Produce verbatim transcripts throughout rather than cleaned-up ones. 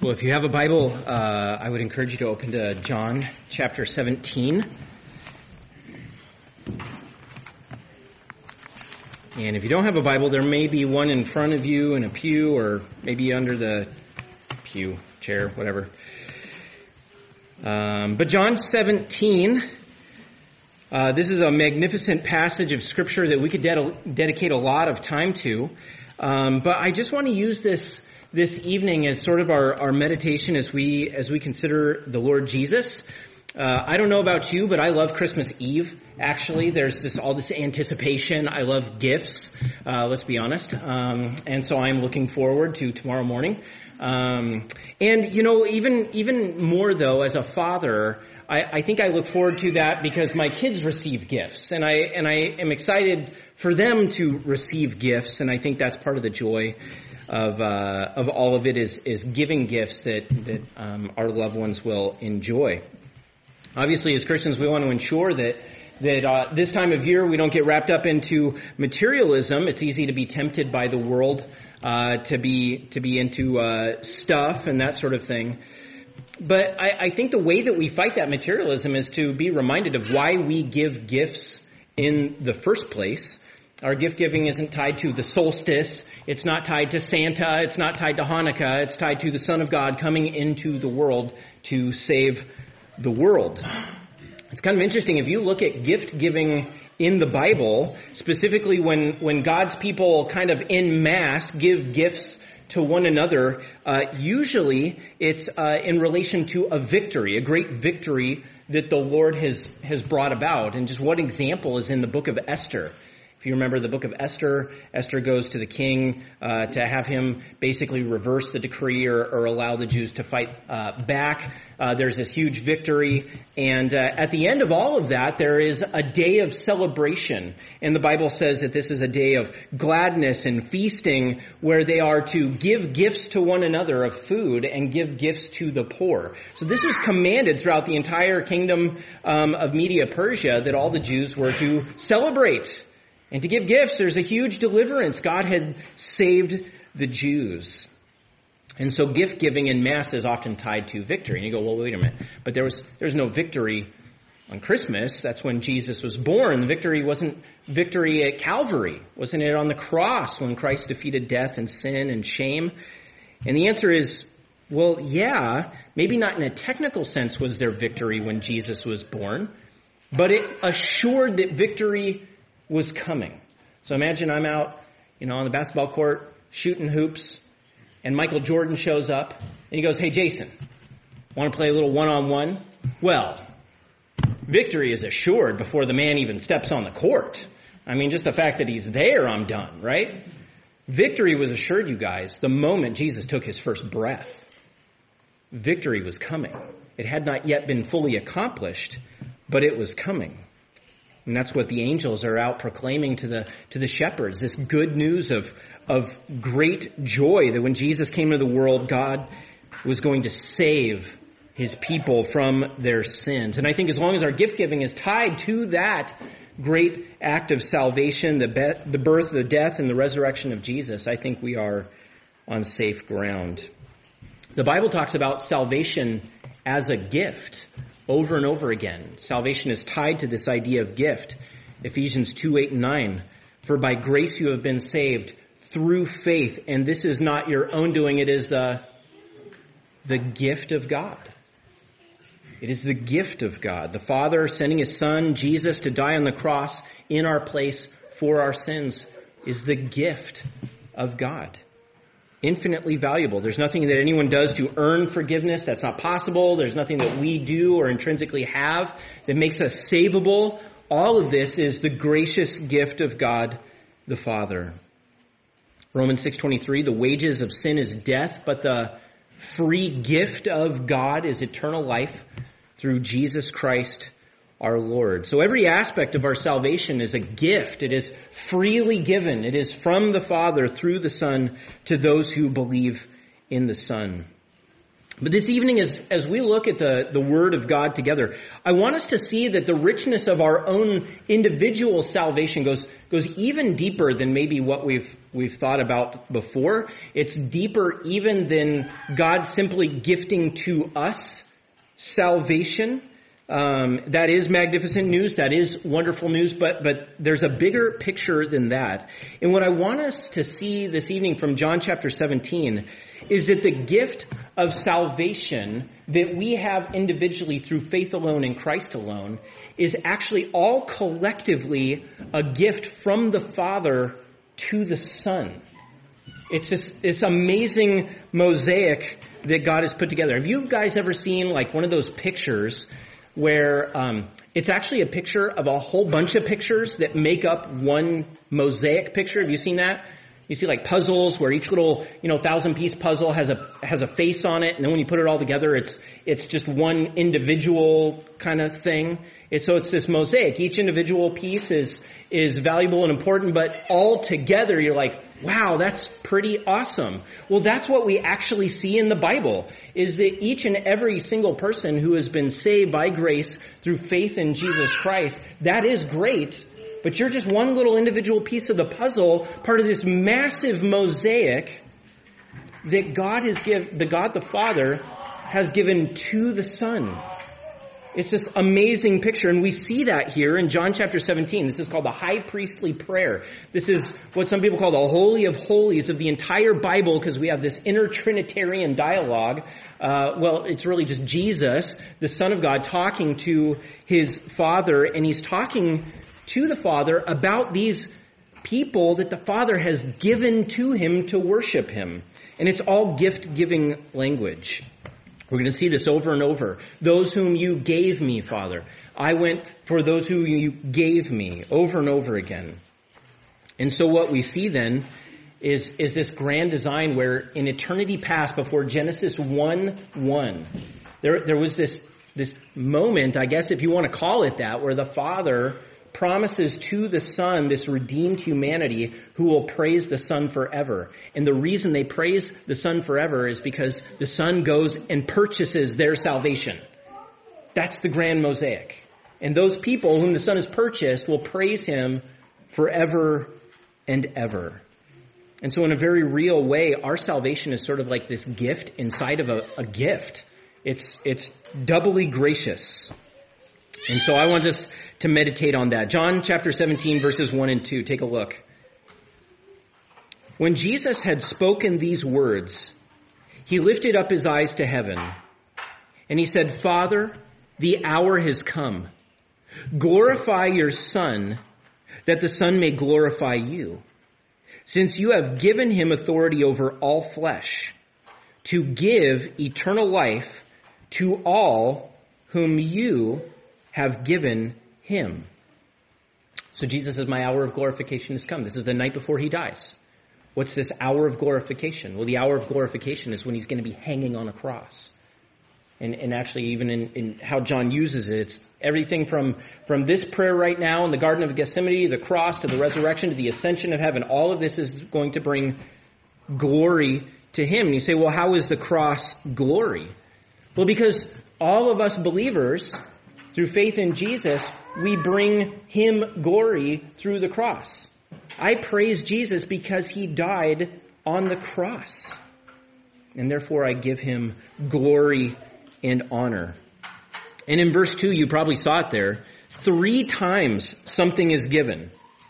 Well, if you have a Bible, uh, I would encourage you to open to John chapter seventeen. And if you don't have a Bible, there may be one in front of you in a pew or maybe under the pew, chair, whatever. Um, but John seventeen, uh, this is a magnificent passage of Scripture that we could de- dedicate a lot of time to. Um, but I just want to use this this evening as sort of our, our meditation as we as we consider the Lord Jesus. Uh, I don't know about you, but I love Christmas Eve. Actually, there's this all this anticipation. I love gifts. Uh, let's be honest, um, and so I'm looking forward to tomorrow morning. Um, and you know, even even more though, as a father, I, I think I look forward to that because my kids receive gifts, and I and I am excited for them to receive gifts, and I think that's part of the joy of uh, of all of it is is giving gifts that that um, our loved ones will enjoy. Obviously, as Christians, we want to ensure that that uh, this time of year we don't get wrapped up into materialism. It's easy to be tempted by the world uh, to be to be into uh, stuff and that sort of thing. But I, I think the way that we fight that materialism is to be reminded of why we give gifts in the first place. Our gift giving isn't tied to the solstice. It's not tied to Santa. It's not tied to Hanukkah. It's tied to the Son of God coming into the world to save the world. It's kind of interesting. If you look at gift giving in the Bible, specifically when, when God's people kind of en masse give gifts to one another, uh, usually it's uh, in relation to a victory, a great victory that the Lord has, has brought about. And just one example is in the book of Esther. If you remember the book of Esther, Esther goes to the king uh, to have him basically reverse the decree or, or allow the Jews to fight uh, back. Uh, there's this huge victory. And uh, at the end of all of that, there is a day of celebration. And the Bible says that this is a day of gladness and feasting where they are to give gifts to one another of food and give gifts to the poor. So this is commanded throughout the entire kingdom um, of Media Persia that all the Jews were to celebrate and to give gifts. There's a huge deliverance. God had saved the Jews. And so gift giving in mass is often tied to victory. And you go, well, wait a minute. But there was there's no victory on Christmas. That's when Jesus was born. The victory wasn't victory at Calvary. Wasn't it on the cross when Christ defeated death and sin and shame? And the answer is, well, yeah, maybe not in a technical sense was there victory when Jesus was born, but it assured that victory was coming. So imagine I'm out, you know, on the basketball court shooting hoops, and Michael Jordan shows up, and he goes, "Hey, Jason, want to play a little one-on-one?" Well, victory is assured before the man even steps on the court. I mean, just the fact that he's there, I'm done, right? Victory was assured, you guys, the moment Jesus took his first breath. Victory was coming. It had not yet been fully accomplished, but it was coming. And that's what the angels are out proclaiming to the to the shepherds, this good news of of great joy that when Jesus came into the world, God was going to save his people from their sins. And I think as long as our gift giving is tied to that great act of salvation, the be- the birth, the death, and the resurrection of Jesus, I think we are on safe ground. The Bible talks about salvation as a gift over and over again. Salvation is tied to this idea of gift. Ephesians two, eight, and nine. For by grace you have been saved through faith, and this is not your own doing, it is the, the gift of God. It is the gift of God. The Father sending his Son, Jesus, to die on the cross in our place for our sins is the gift of God. Infinitely valuable. There's nothing that anyone does to earn forgiveness. That's not possible. There's nothing that we do or intrinsically have that makes us savable. All of this is the gracious gift of God the Father. Romans six twenty-three, the wages of sin is death, but the free gift of God is eternal life through Jesus Christ our Lord. So every aspect of our salvation is a gift. It is freely given. It is from the Father through the Son to those who believe in the Son. But this evening, as, as we look at the, the Word of God together, I want us to see that the richness of our own individual salvation goes, goes even deeper than maybe what we've, we've thought about before. It's deeper even than God simply gifting to us salvation. Um, that is magnificent news. That is wonderful news, but, but there's a bigger picture than that. And what I want us to see this evening from John chapter seventeen is that the gift of salvation that we have individually through faith alone in Christ alone is actually all collectively a gift from the Father to the Son. It's this, this amazing mosaic that God has put together. Have you guys ever seen like one of those pictures where um, it's actually a picture of a whole bunch of pictures that make up one mosaic picture? Have you seen that? You see like puzzles where each little, you know, thousand piece puzzle has a, has a face on it. And then when you put it all together, it's, it's just one individual kind of thing. And so it's this mosaic. Each individual piece is, is valuable and important, but all together you're like, wow, that's pretty awesome. Well, that's what we actually see in the Bible, is that each and every single person who has been saved by grace through faith in Jesus Christ, that is great. But you're just one little individual piece of the puzzle, part of this massive mosaic that God has given, the God the Father has given to the Son. It's this amazing picture, and we see that here in John chapter seventeen. This is called the high priestly prayer. This is what some people call the Holy of Holies of the entire Bible, because we have this inner Trinitarian dialogue. Uh, well, it's really just Jesus, the Son of God, talking to his Father, and he's talking to the Father about these people that the Father has given to him to worship him. And it's all gift-giving language. We're going to see this over and over. Those whom you gave me, Father. I went for those who you gave me, over and over again. And so what we see then is, is this grand design where in eternity past, before Genesis one one, there, there was this, this moment, I guess if you want to call it that, where the Father promises to the Son this redeemed humanity who will praise the Son forever. And the reason they praise the Son forever is because the Son goes and purchases their salvation. That's the grand mosaic. And those people whom the Son has purchased will praise him forever and ever. And so in a very real way, our salvation is sort of like this gift inside of a, a gift. It's, it's doubly gracious. And so I want us to meditate on that. John chapter seventeen, verses one and two. Take a look. When Jesus had spoken these words, he lifted up his eyes to heaven, and he said, Father, the hour has come. Glorify your Son, that the Son may glorify you, since you have given him authority over all flesh, to give eternal life to all whom you have given him. So Jesus says, my hour of glorification has come. This is the night before he dies. What's this hour of glorification? Well, the hour of glorification is when he's going to be hanging on a cross. And, and actually, even in, in how John uses it, it's everything from, from this prayer right now in the Garden of Gethsemane, the cross, to the resurrection, to the ascension of heaven. All of this is going to bring glory to him. And you say, well, how is the cross glory? Well, because all of us believers, through faith in Jesus, we bring him glory through the cross. I praise Jesus because he died on the cross. And therefore I give him glory and honor. And in verse two, you probably saw it there. Three times something is given.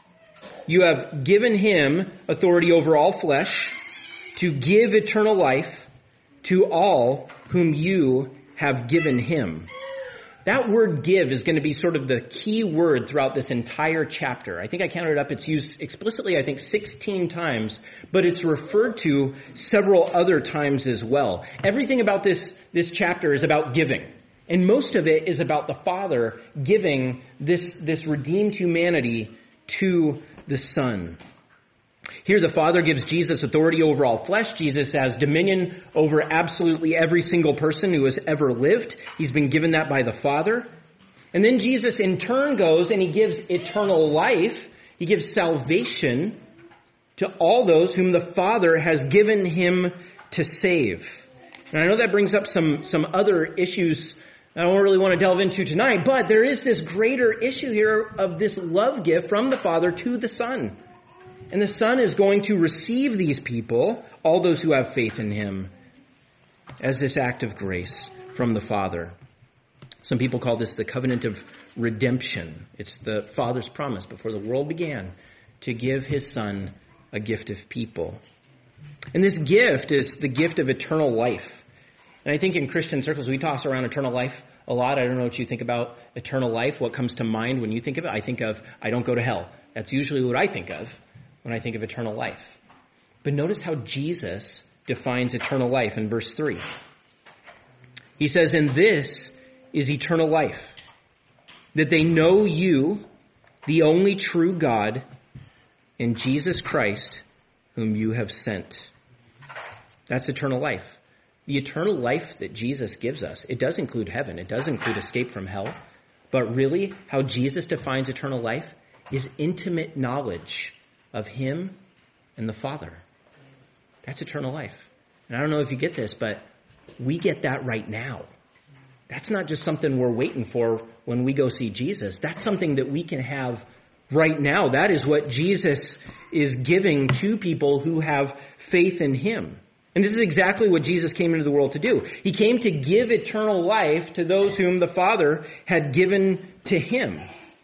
You have given him authority over all flesh to give eternal life to all whom you have given him. That word give is going to be sort of the key word throughout this entire chapter. I think I counted it up. It's used explicitly, I think, sixteen times, but it's referred to several other times as well. Everything about this, this chapter is about giving. And most of it is about the Father giving this, this redeemed humanity to the Son. Here the Father gives Jesus authority over all flesh. Jesus has dominion over absolutely every single person who has ever lived. He's been given that by the Father. And then Jesus in turn goes and he gives eternal life. He gives salvation to all those whom the Father has given him to save. And I know that brings up some, some other issues I don't really want to delve into tonight, but there is this greater issue here of this love gift from the Father to the Son. And the Son is going to receive these people, all those who have faith in him, as this act of grace from the Father. Some people call this the covenant of redemption. It's the Father's promise before the world began to give his Son a gift of people. And this gift is the gift of eternal life. And I think in Christian circles, we toss around eternal life a lot. I don't know what you think about eternal life. What comes to mind when you think of it? I think of, I don't go to hell. That's usually what I think of when I think of eternal life. But notice how Jesus defines eternal life in verse three. He says, and this is eternal life, that they know you, the only true God, and Jesus Christ, whom you have sent. That's eternal life. The eternal life that Jesus gives us, it does include heaven. It does include escape from hell. But really, how Jesus defines eternal life is intimate knowledge of him and the Father. That's eternal life. And I don't know if you get this, but we get that right now. That's not just something we're waiting for when we go see Jesus. That's something that we can have right now. That is what Jesus is giving to people who have faith in him. And this is exactly what Jesus came into the world to do. He came to give eternal life to those whom the Father had given to him.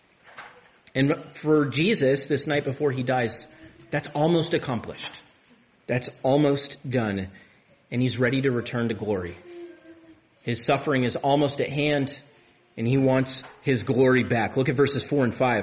And for Jesus, this night before he dies, that's almost accomplished. That's almost done. And he's ready to return to glory. His suffering is almost at hand, and he wants his glory back. Look at verses four and five.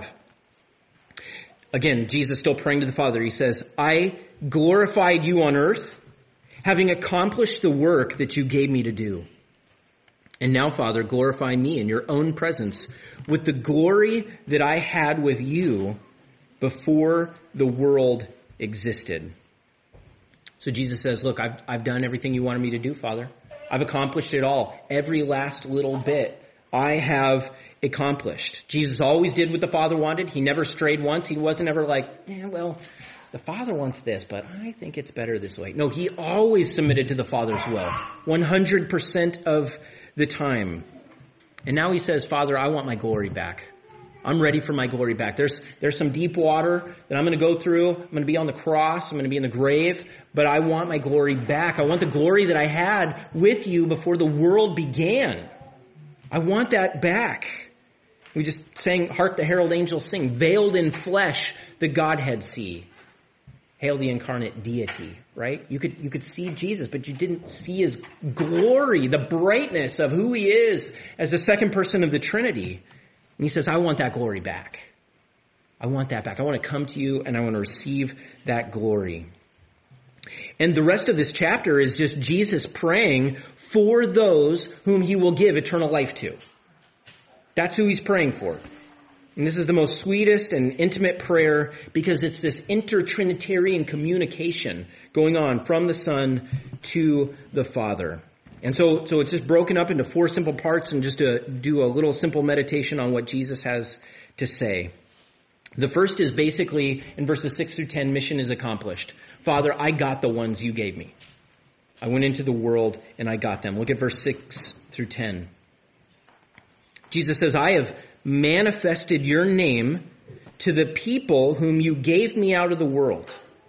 Again, Jesus still praying to the Father. He says, I glorified you on earth, having accomplished the work that you gave me to do. And now, Father, glorify me in your own presence with the glory that I had with you before the world existed. So Jesus says, look, I've, I've done everything you wanted me to do, Father. I've accomplished it all. Every last little bit I have accomplished. Jesus always did what the Father wanted. He never strayed once. He wasn't ever like, yeah, well, the Father wants this, but I think it's better this way. No, he always submitted to the Father's will, one hundred percent of the time. And now he says, Father, I want my glory back. I'm ready for my glory back. There's, there's some deep water that I'm going to go through. I'm going to be on the cross. I'm going to be in the grave, but I want my glory back. I want the glory that I had with you before the world began. I want that back. We just sang, hark the herald angels sing, veiled in flesh, the Godhead see. Hail the incarnate deity, right? You could, you could see Jesus, but you didn't see his glory, the brightness of who he is as the second person of the Trinity. And he says, I want that glory back. I want that back. I want to come to you and I want to receive that glory. And the rest of this chapter is just Jesus praying for those whom he will give eternal life to. That's who he's praying for. And this is the most sweetest and intimate prayer because it's this inter-Trinitarian communication going on from the Son to the Father. And so, so it's just broken up into four simple parts and just to do a little simple meditation on what Jesus has to say. The first is basically in verses six through ten, mission is accomplished. Father, I got the ones you gave me. I went into the world and I got them. Look at verse six through ten. Jesus says, I have manifested your name to the people whom you gave me out of the world.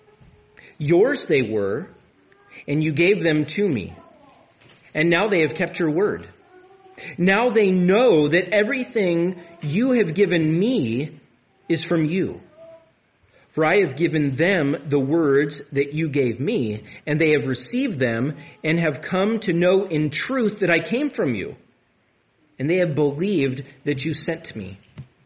Yours they were, and you gave them to me. And now they have kept your word. Now they know that everything you have given me is from you. For I have given them the words that you gave me, and they have received them and have come to know in truth that I came from you. And they have believed that you sent me.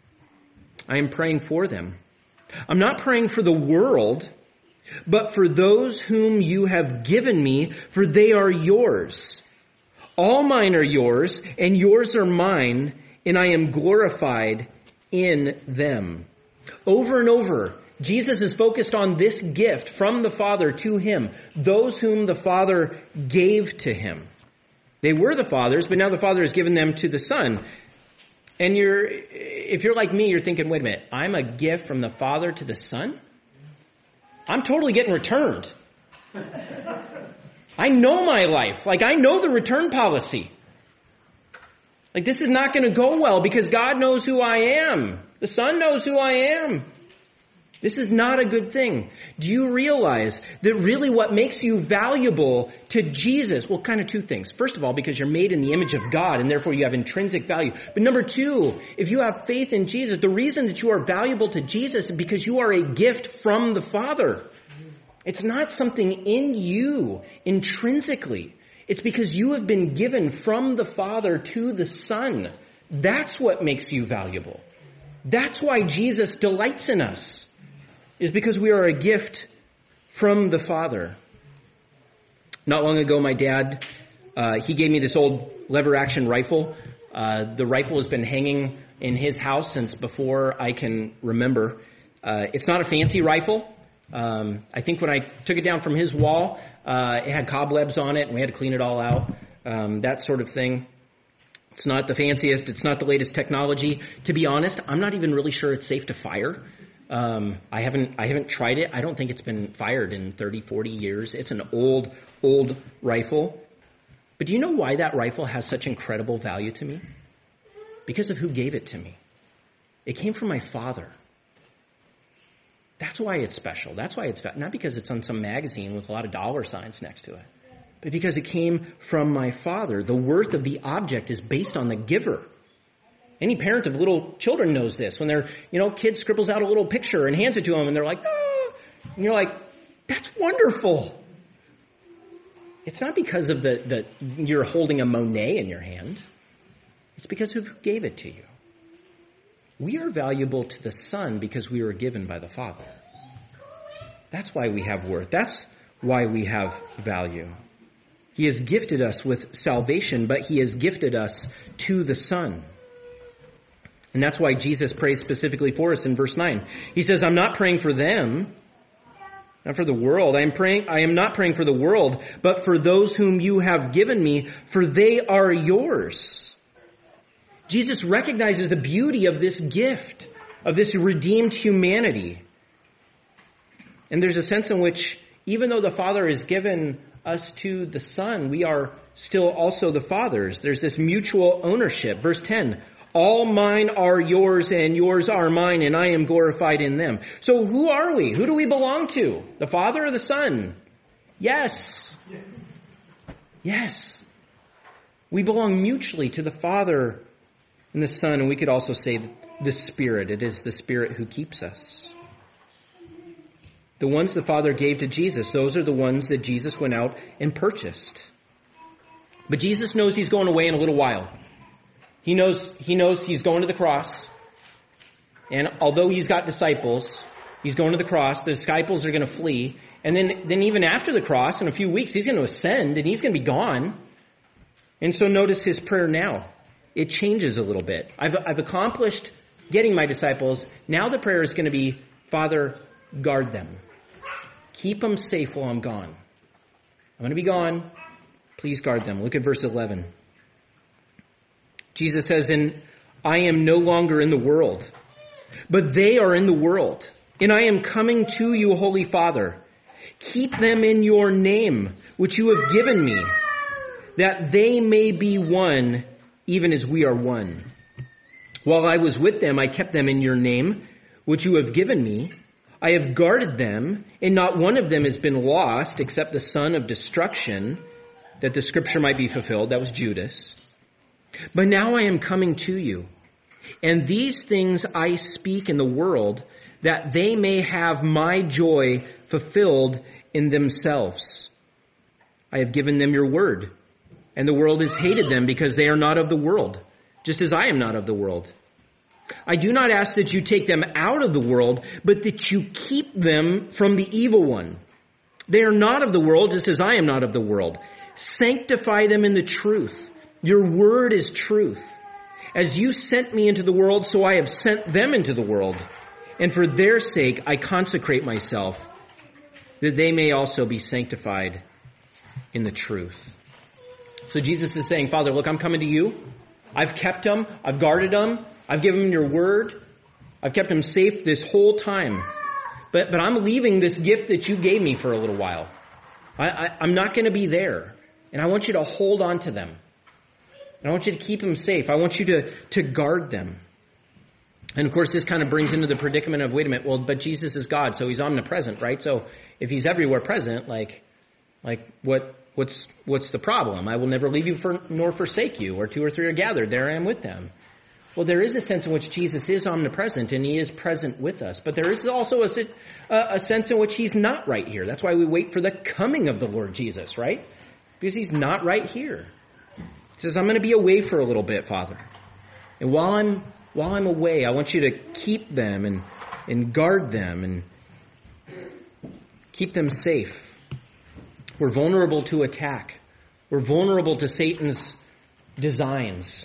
I am praying for them. I'm not praying for the world, but for those whom you have given me, for they are yours. All mine are yours, and yours are mine, and I am glorified in them. Over and over, Jesus is focused on this gift from the Father to him, those whom the Father gave to him. They were the Father's, but now the Father has given them to the Son. And you're, if you're like me, you're thinking, wait a minute, I'm a gift from the Father to the Son? I'm totally getting returned. I know my life. Like, I know the return policy. Like, this is not going to go well because God knows who I am. The Son knows who I am. This is not a good thing. Do you realize that really what makes you valuable to Jesus? Well, kind of two things. First of all, because you're made in the image of God and therefore you have intrinsic value. But number two, if you have faith in Jesus, the reason that you are valuable to Jesus is because you are a gift from the Father. It's not something in you intrinsically. It's because you have been given from the Father to the Son. That's what makes you valuable. That's why Jesus delights in us, is because we are a gift from the Father. Not long ago, my dad, uh, he gave me this old lever action rifle. Uh, the rifle has been hanging in his house since before I can remember. Uh, it's not a fancy rifle. Um, I think when I took it down from his wall, uh, it had cobwebs on it and we had to clean it all out. Um, that sort of thing. It's not the fanciest. It's not the latest technology. To be honest, I'm not even really sure it's safe to fire. Um, I haven't, I haven't tried it. I don't think it's been fired in thirty, forty years. It's an old, old rifle. But do you know why that rifle has such incredible value to me? Because of who gave it to me. It came from my father. That's why it's special. That's why it's, not because it's on some magazine with a lot of dollar signs next to it, but because it came from my father. The worth of the object is based on the giver. Any parent of little children knows this. When their, you know, kid scribbles out a little picture and hands it to them and they're like, ah, and you're like, that's wonderful. It's not because of the, the, you're holding a Monet in your hand. It's because of who gave it to you. We are valuable to the Son because we were given by the Father. That's why we have worth. That's why we have value. He has gifted us with salvation, but he has gifted us to the Son. And that's why Jesus prays specifically for us in verse nine. He says, I'm not praying for them, not for the world. I am praying, I am not praying for the world, but for those whom you have given me, for they are yours. Jesus recognizes the beauty of this gift, of this redeemed humanity. And there's a sense in which, even though the Father has given us to the Son, we are still also the Father's. There's this mutual ownership. Verse ten, all mine are yours and yours are mine, and I am glorified in them. So who are we? Who do we belong to? The Father or the Son? Yes. Yes. Yes. We belong mutually to the Father and the Son, and we could also say the Spirit. It is the Spirit who keeps us. The ones the Father gave to Jesus, those are the ones that Jesus went out and purchased. But Jesus knows he's going away in a little while. He knows, he knows he's going to the cross. And although he's got disciples, he's going to the cross. The disciples are going to flee. And then, then even after the cross, in a few weeks, he's going to ascend and he's going to be gone. And so notice his prayer now. It changes a little bit. I've, I've accomplished getting my disciples. Now the prayer is going to be, Father, guard them. Keep them safe while I'm gone. I'm going to be gone. Please guard them. Look at verse eleven. Jesus says, and I am no longer in the world, but they are in the world. And I am coming to you, Holy Father. Keep them in your name, which you have given me, that they may be one, even as we are one. While I was with them, I kept them in your name, which you have given me. I have guarded them, and not one of them has been lost except the son of destruction, that the scripture might be fulfilled. That was Judas. But now I am coming to you, and these things I speak in the world, that they may have my joy fulfilled in themselves. I have given them your word, and the world has hated them because they are not of the world, just as I am not of the world. I do not ask that you take them out of the world, but that you keep them from the evil one. They are not of the world, just as I am not of the world. Sanctify them in the truth. Your word is truth. As you sent me into the world, so I have sent them into the world. And for their sake, I consecrate myself, that they may also be sanctified in the truth. So Jesus is saying, Father, look, I'm coming to you. I've kept them. I've guarded them. I've given them your word. I've kept them safe this whole time. But, but I'm leaving this gift that you gave me for a little while. I, I, I'm not going to be there. And I want you to hold on to them. And I want you to keep them safe. I want you to, to guard them. And of course, this kind of brings into the predicament of, wait a minute, well, but Jesus is God, so he's omnipresent, right? So if he's everywhere present, like, like what, what's, what's the problem? I will never leave you for, nor forsake you, or two or three are gathered, there I am with them. Well, there is a sense in which Jesus is omnipresent and he is present with us, but there is also a, a sense in which he's not right here. That's why we wait for the coming of the Lord Jesus, right? Because he's not right here. He says, I'm going to be away for a little bit, Father. And while I'm while I'm away, I want you to keep them and, and guard them and keep them safe. We're vulnerable to attack. We're vulnerable to Satan's designs.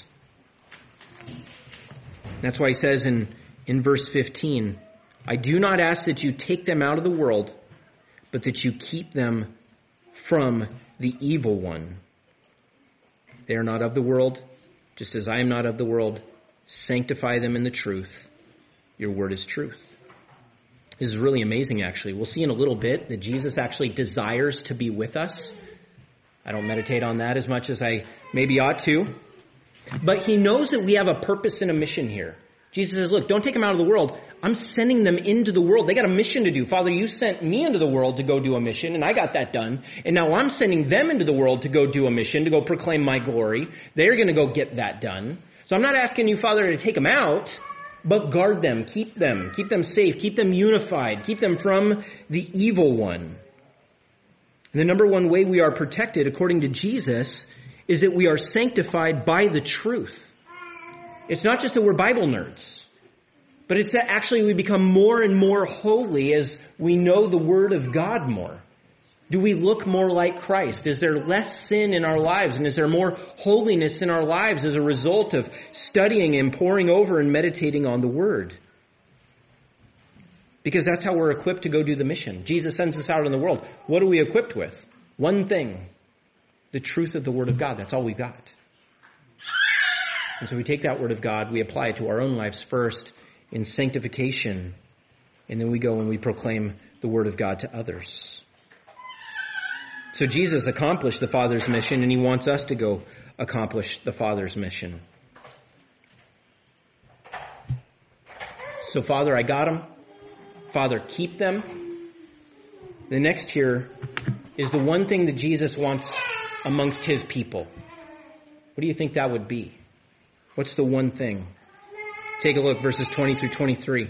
That's why he says in, in verse fifteen, I do not ask that you take them out of the world, but that you keep them from the evil one. They are not of the world, just as I am not of the world. Sanctify them in the truth. Your word is truth. This is really amazing, actually. We'll see in a little bit that Jesus actually desires to be with us. I don't meditate on that as much as I maybe ought to. But he knows that we have a purpose and a mission here. Jesus says, look, don't take them out of the world. I'm sending them into the world. They got a mission to do. Father, you sent me into the world to go do a mission, and I got that done. And now I'm sending them into the world to go do a mission, to go proclaim my glory. They're going to go get that done. So I'm not asking you, Father, to take them out, but guard them, keep them, keep them safe, keep them unified, keep them from the evil one. And the number one way we are protected, according to Jesus, is that we are sanctified by the truth. It's not just that we're Bible nerds, but it's that actually we become more and more holy as we know the Word of God more. Do we look more like Christ? Is there less sin in our lives? And is there more holiness in our lives as a result of studying and poring over and meditating on the Word? Because that's how we're equipped to go do the mission. Jesus sends us out in the world. What are we equipped with? One thing. The truth of the Word of God. That's all we've got. And so we take that Word of God, we apply it to our own lives first in sanctification, and then we go and we proclaim the Word of God to others. So Jesus accomplished the Father's mission, and he wants us to go accomplish the Father's mission. So Father, I got them. Father, keep them. The next here is the one thing that Jesus wants amongst his people. What do you think that would be? What's the one thing? Take a look, verses twenty through twenty-three.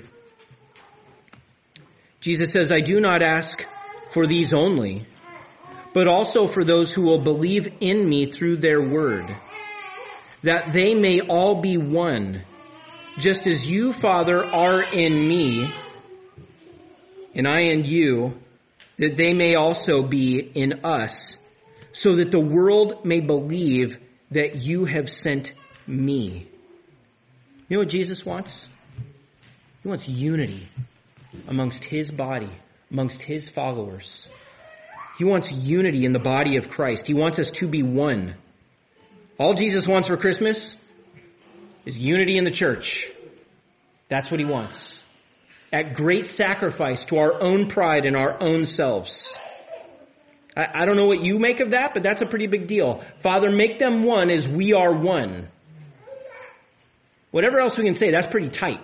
Jesus says, I do not ask for these only, but also for those who will believe in me through their word, that they may all be one, just as you, Father, are in me, and I in you, that they may also be in us, so that the world may believe that you have sent me. You know what Jesus wants? He wants unity amongst his body, amongst his followers. He wants unity in the body of Christ. He wants us to be one. All Jesus wants for Christmas is unity in the church. That's what he wants. At great sacrifice to our own pride and our own selves. I, I don't know what you make of that, but that's a pretty big deal. Father, make them one as we are one. Whatever else we can say, that's pretty tight.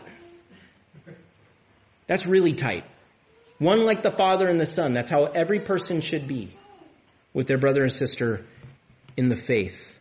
That's really tight. One like the Father and the Son. That's how every person should be with their brother and sister in the faith.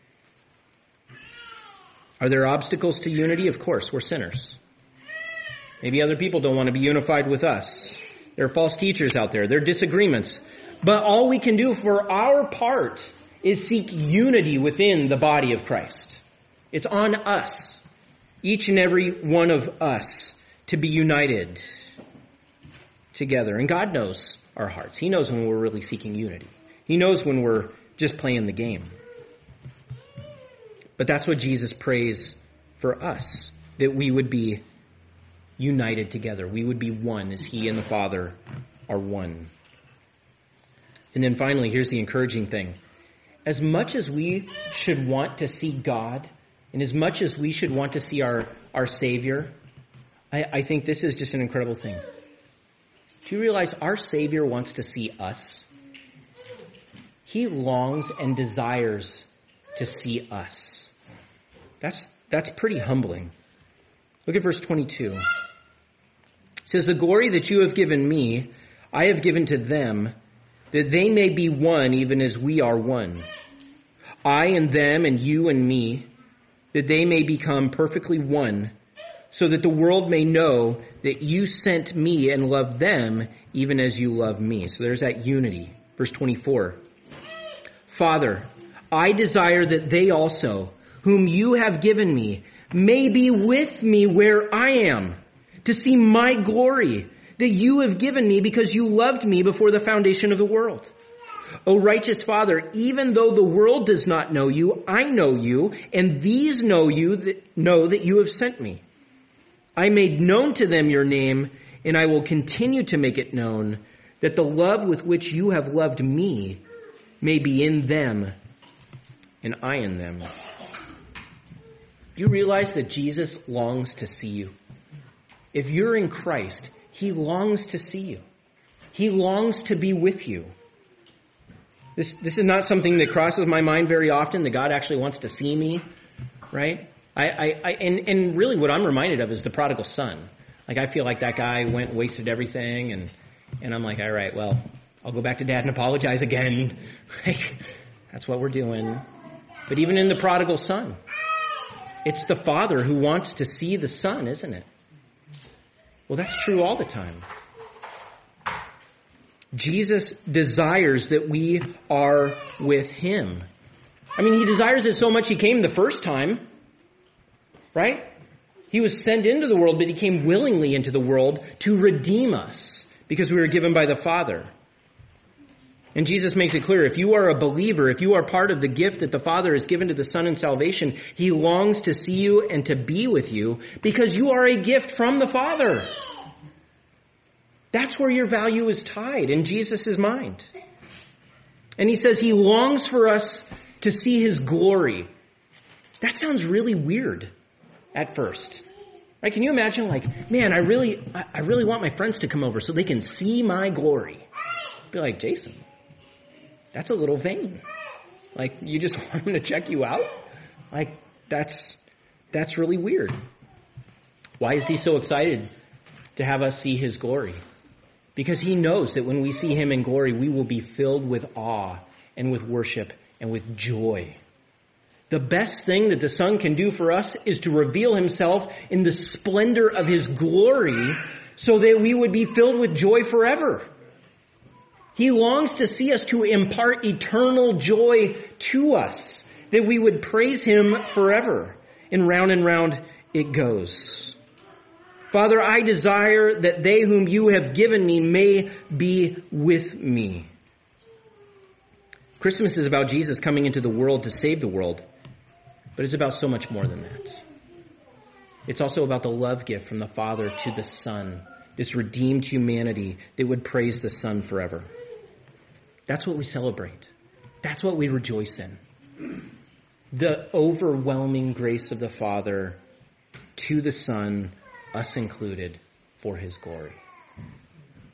Are there obstacles to unity? Of course, we're sinners. Maybe other people don't want to be unified with us. There are false teachers out there. There are disagreements. But all we can do for our part is seek unity within the body of Christ. It's on us, each and every one of us, to be united together. And God knows our hearts. He knows when we're really seeking unity. He knows when we're just playing the game. But that's what Jesus prays for us, that we would be united together. We would be one as he and the Father are one. And then finally, here's the encouraging thing. As much as we should want to see God, and as much as we should want to see our, our Savior, I, I think this is just an incredible thing. Do you realize our Savior wants to see us? he longs and desires to see us. That's, that's pretty humbling. Look at verse twenty-two. It says, the glory that you have given me, I have given to them, that they may be one even as we are one. I and them and you and me, that they may become perfectly one, so that the world may know that you sent me and loved them even as you love me. So there's that unity. Verse twenty-four. Father, I desire that they also, whom you have given me, may be with me where I am, to see my glory that you have given me because you loved me before the foundation of the world. O righteous Father, even though the world does not know you, I know you, and these know you that know that you have sent me. I made known to them your name, and I will continue to make it known, that the love with which you have loved me may be in them, and I in them. Do you realize that Jesus longs to see you? If you're in Christ, he longs to see you. He longs to be with you. This, this is not something that crosses my mind very often, that God actually wants to see me, right? I, I, I and, and really what I'm reminded of is the prodigal son. Like, I feel like that guy went and wasted everything, and, and I'm like, all right, well, I'll go back to dad and apologize again. Like, that's what we're doing. But even in the prodigal son, it's the father who wants to see the son, isn't it? Well, that's true all the time. Jesus desires that we are with him. I mean, he desires it so much he came the first time, right? He was sent into the world, but he came willingly into the world to redeem us because we were given by the Father. And Jesus makes it clear, if you are a believer, if you are part of the gift that the Father has given to the Son in salvation, he longs to see you and to be with you because you are a gift from the Father. That's where your value is tied in Jesus' mind. And he says he longs for us to see his glory. That sounds really weird at first. Right? Can you imagine, like, man, I really, I really want my friends to come over so they can see my glory. Be like, Jason, that's a little vain. Like, you just want them to check you out? Like, that's, that's really weird. Why is he so excited to have us see his glory? Because he knows that when we see him in glory, we will be filled with awe and with worship and with joy. The best thing that the Son can do for us is to reveal himself in the splendor of his glory so that we would be filled with joy forever. He longs to see us to impart eternal joy to us, that we would praise him forever. And round and round it goes. Father, I desire that they whom you have given me may be with me. Christmas is about Jesus coming into the world to save the world, but it's about so much more than that. It's also about the love gift from the Father to the Son, this redeemed humanity that would praise the Son forever. That's what we celebrate. That's what we rejoice in. The overwhelming grace of the Father to the Son, us included, for his glory.